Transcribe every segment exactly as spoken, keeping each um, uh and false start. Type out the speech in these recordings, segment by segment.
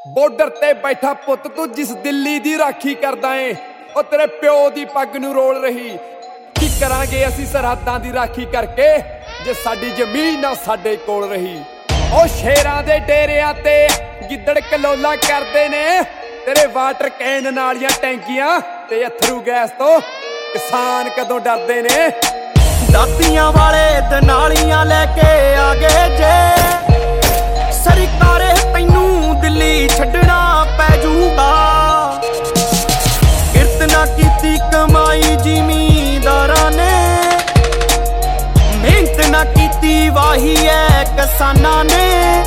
Border ते बैठा पुत तू जिस दिल्ली दी राखी करदा ए ओ तेरे प्यो दी पग नूं रोल रही की करांगे असीं सरहदां दी राखी करके जे साडी जमीन ना साडे कोल रही। ओ शेरां दे डेरियां ते गिद्दड़ कलोला करदे ने तेरे वाटर कैन नालियां टैंकियां ते अथरू गैस तो किसान कदों डरदे ने। दातियां वाले दनालियां लैके आ गए जे सरकारे तैनू दिल्ली छड्डना पै जूगा। किरत ना कीती कमाई जिमींदारां ने मेहनत ना कीती वाही है किसानां ने।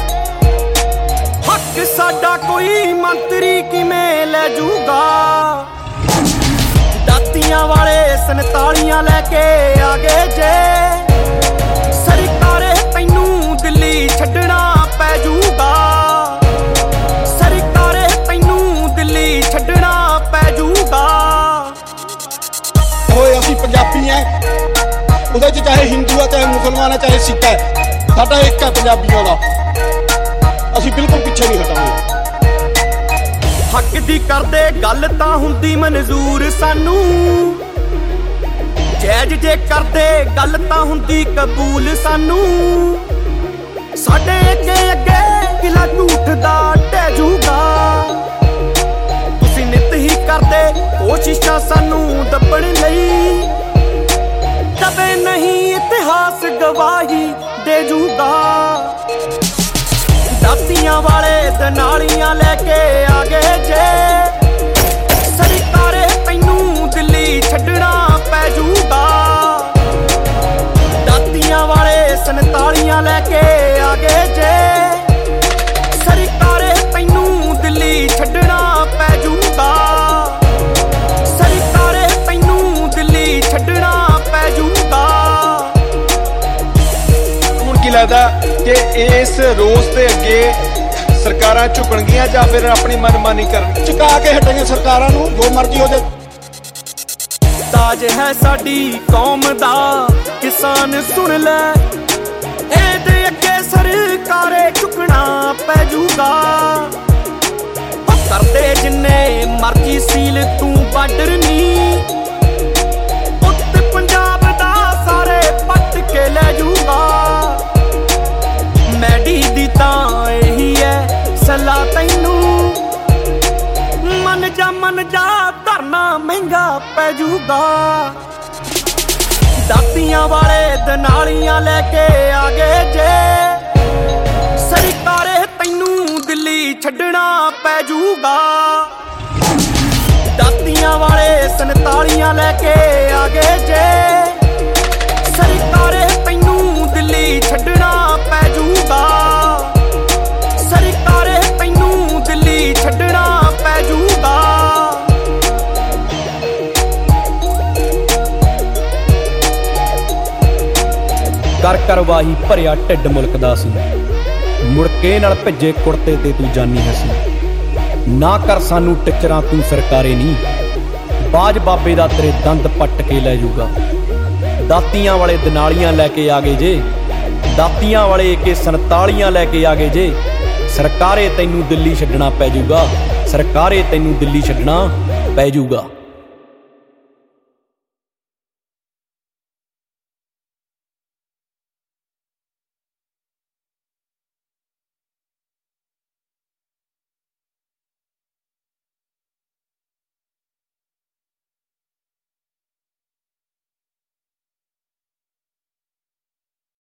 हक साडा कोई मंत्री किवें लै जूगा। दातियां वाले संतालियां लैके आ गए जे सरकारे तैनू दिल्ली छड्डना पै जूगा। सरकारे तैनू दिल्ली छड्डना पै जूगा। ओए असीं पंजाबी हैं ਉਹਦੇ ਚ ਚਾਹੇ ਹਿੰਦੂ ਆ ਚਾਹੇ ਮੁਸਲਮਾਨ ਆ ਚਾਹੇ ਸਿੱਖ ਹੈ ਸਾਡਾ ਇੱਕ ਹੈ ਪੰਜਾਬੀਆਂ ਦਾ। ਅਸੀਂ ਬਿਲਕੁਲ ਪਿੱਛੇ ਨਹੀਂ ਹਟਾਂਗੇ। ਹੱਕ ਦੀ ਕਰਦੇ ਗੱਲ ਤਾਂ ਹੁੰਦੀ ਮਨਜ਼ੂਰ ਸਾਨੂੰ ਜੈਜ ਜੇ ਕਰਦੇ ਗੱਲ ਤਾਂ ਹੁੰਦੀ ਕਬੂਲ ਸਾਨੂੰ। ਸਾਡੇ ਅੱਗੇ ਅੱਗੇ ਕਿਲਾ ਝੂਠ ਦਾ ਢਹਿ ਜੂਗਾ। ਤੁਸੀਂ ਨਿਤ ਹੀ ਕਰਦੇ ਕੋਸ਼ਿਸ਼ਾਂ ਸਾਨੂੰ ਦੱਬਣ ਲਈ ਕਦੇ ਨਹੀਂ ਇਤਿਹਾਸ ਗਵਾਹੀ ਦੇ ਜੂਗਾ। ਦਾਤੀਆਂ ਵਾਲੇ ਦਨਾਲੀਆਂ ਲੈ ਕੇ ਆ ਗਏ ਜੇ ਸਰਕਾਰੇ ਤੈਨੂੰ ਦਿੱਲੀ ਛੱਡਣਾ ਪੈ ਜੂਗਾ। ਦਾਤੀਆਂ ਵਾਲੇ ਸੰਤਾਲੀਆਂ ਲੈ ਕੇ ਆ ਗਏ ਜੇ ਸਰਕਾਰੇ ਤੈਨੂੰ ਦਿੱਲੀ ਛੱਡਣਾ ਪੈ ਜੂਗਾ। ਸਰਕਾਰੇ ਤੈਨੂੰ ਦਿੱਲੀ ਛੱਡਣਾ ਪੈ ਜੂਗਾ। ਹੁਣ ਕੀ ਲੱਗਦਾ ਕਿ ਇਸ ਰੋਸ ਦੇ ਅੱਗੇ ਸਰਕਾਰਾਂ ਝੁਕਣਗੀਆਂ ਜਾਂ ਫਿਰ ਆਪਣੀ ਮਨਮਾਨੀ ਕਰਨ? ਝੁਕਾ ਕੇ ਹਟਾਂਗੇ ਸਰਕਾਰਾਂ ਨੂੰ ਜੋ ਮਰਜ਼ੀ ਹੋ ਜਾਏ। ਤਾਜ ਹੈ ਸਾਡੀ ਕੌਮ ਦਾ ਕਿਸਾਨ ਸੁਣ ਲੈ ਇਹਦੇ ਅੱਗੇ ਸਰਕਾਰੇ ਝੁਕਣਾ ਪੈ ਜੂਗਾ। ਕਰਦੇ ਜਿੰਨੇ ਮਰਜ਼ੀ ਸੀਲ ਤੂੰ ਬਾਰਡਰ ਨੀ ਉੱਤ ਪੰਜਾਬ ਦਾ ਸਾਰੇ ਪੱਟ ਕੇ ਲੈ ਜੂਗਾ। ਮੈਡੀ ਦੀ ਤਾਂ ਇਹੀ ਹੈ ਸਲਾਹ ਤੈਨੂੰ ਮਨ ਜਾ ਮਨ ਜਾ ਧਰਨਾ ਮਹਿੰਗਾ ਪੈ ਜੂਗਾ। ਦਾਤੀਆਂ ਵਾਲੇ ਦਨਾਲੀਆਂ ਲੈ ਕੇ ਆ ਗਏ ਜੇ ਸਰਕਾਰੇ ਤੈਨੂੰ ਦਿੱਲੀ ਛੱਡਣਾ ਪੈ ਜੂਗਾ। ਦਾਤੀਆਂ ਵਾਲੇ ਸੰਤਾਲੀਆਂ ਲੈ ਕੇ ਆ ਗਏ ਜੇ ਸਰਕਾਰੇ ਤੈਨੂੰ ਦਿੱਲੀ ਛੱਡਣਾ ਪੈ ਜੂਗਾ। ਸਰਕਾਰੇ ਤੈਨੂੰ ਦਿੱਲੀ ਛੱਡਣਾ ਪੈ ਜੂਗਾ। ਕਰ ਕਰਵਾਹੀ ਭਰਿਆ ਢਿੱਡ ਮੁਲਕ ਦਾ ਸੀ ਮੁੜਕੇ ਨਾਲ ਭਿੱਜੇ ਕੁੜਤੇ ਤੇ ਤੂੰ ਜਾਨੀ ਹਸੀਂ। ਨਾ ਕਰ ਸਾਨੂੰ ਟਿਚਰਾਂ ਤੂੰ ਸਰਕਾਰੇ ਨਹੀਂ ਬਾਜ ਬਾਬੇ ਦਾ ਤੇਰੇ ਦੰਦ ਪੱਟ ਕੇ ਲੈ ਜੂਗਾ। ਦਾਤੀਆਂ ਵਾਲੇ ਦਨਾਲੀਆਂ ਲੈ ਕੇ ਆ ਗਏ ਜੇ ਦਾਤੀਆਂ ਵਾਲੇ ਏਕੇ ਸੰਤਾਲੀਆਂ ਲੈ ਕੇ ਆ ਗਏ ਜੇ ਸਰਕਾਰੇ ਤੈਨੂੰ ਦਿੱਲੀ ਛੱਡਣਾ ਪੈ ਜੂਗਾ। ਸਰਕਾਰੇ ਤੈਨੂੰ ਦਿੱਲੀ ਛੱਡਣਾ ਪੈ ਜੂਗਾ।